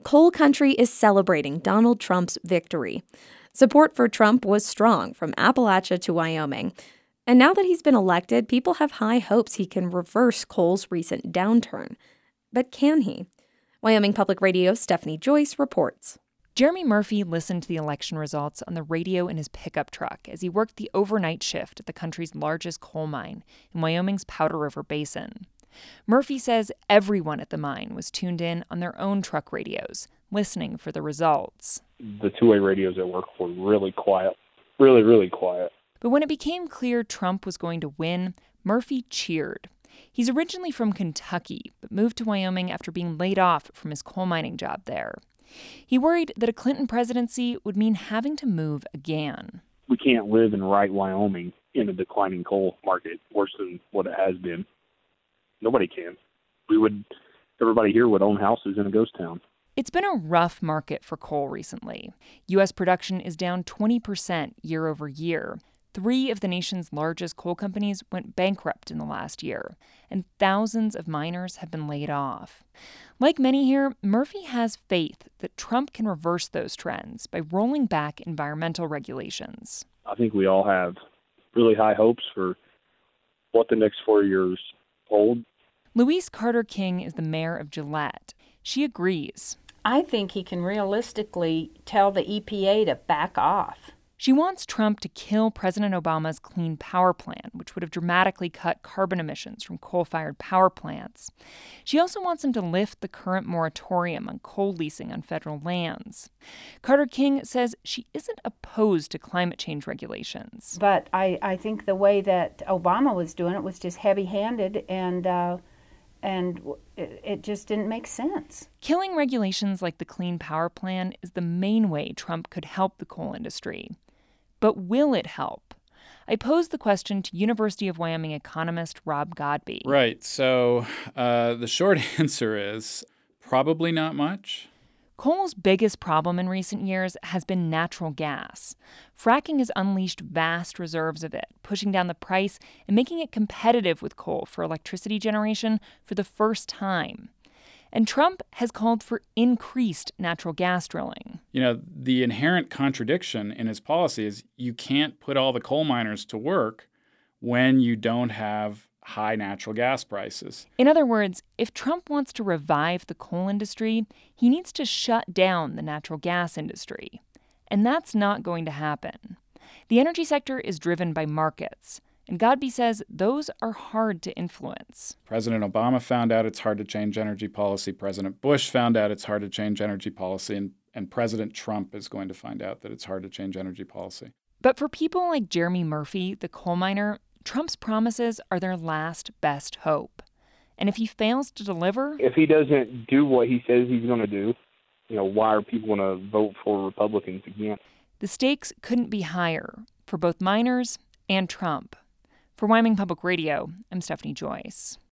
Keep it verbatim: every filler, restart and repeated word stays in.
coal country is celebrating Donald Trump's victory. Support for Trump was strong from Appalachia to Wyoming. And now that he's been elected, people have high hopes he can reverse coal's recent downturn. But can he? Wyoming Public Radio's Stephanie Joyce reports. Jeremy Murphy listened to the election results on the radio in his pickup truck as he worked the overnight shift at the country's largest coal mine in Wyoming's Powder River Basin. Murphy says everyone at the mine was tuned in on their own truck radios, listening for the results. The two-way radios at work were really quiet, really, really quiet. But when it became clear Trump was going to win, Murphy cheered. He's originally from Kentucky, but moved to Wyoming after being laid off from his coal mining job there. He worried that a Clinton presidency would mean having to move again. We can't live in right Wyoming in a declining coal market, worse than what it has been. Nobody can. We would, everybody here would own houses in a ghost town. It's been a rough market for coal recently. U S production is down twenty percent year over year. Three of the nation's largest coal companies went bankrupt in the last year, and thousands of miners have been laid off. Like many here, Murphy has faith that Trump can reverse those trends by rolling back environmental regulations. I think we all have really high hopes for what the next four years hold. Louise Carter King is the mayor of Gillette. She agrees. I think he can realistically tell the E P A to back off. She wants Trump to kill President Obama's Clean Power Plan, which would have dramatically cut carbon emissions from coal-fired power plants. She also wants him to lift the current moratorium on coal leasing on federal lands. Carter King says she isn't opposed to climate change regulations. But I, I think the way that Obama was doing it was just heavy-handed, and uh, and it, it just didn't make sense. Killing regulations like the Clean Power Plan is the main way Trump could help the coal industry. But will it help? I posed the question to University of Wyoming economist Rob Godbee. Right. So uh, the short answer is probably not much. Coal's biggest problem in recent years has been natural gas. Fracking has unleashed vast reserves of it, pushing down the price and making it competitive with coal for electricity generation for the first time. And Trump has called for increased natural gas drilling. You know, the inherent contradiction in his policy is you can't put all the coal miners to work when you don't have high natural gas prices. In other words, if Trump wants to revive the coal industry, he needs to shut down the natural gas industry. And that's not going to happen. The energy sector is driven by markets. And Godbee says those are hard to influence. President Obama found out it's hard to change energy policy. President Bush found out it's hard to change energy policy. And, and President Trump is going to find out that it's hard to change energy policy. But for people like Jeremy Murphy, the coal miner, Trump's promises are their last best hope. And if he fails to deliver... If he doesn't do what he says he's going to do, you know, why are people going to vote for Republicans again? The stakes couldn't be higher for both miners and Trump. For Wyoming Public Radio, I'm Stephanie Joyce.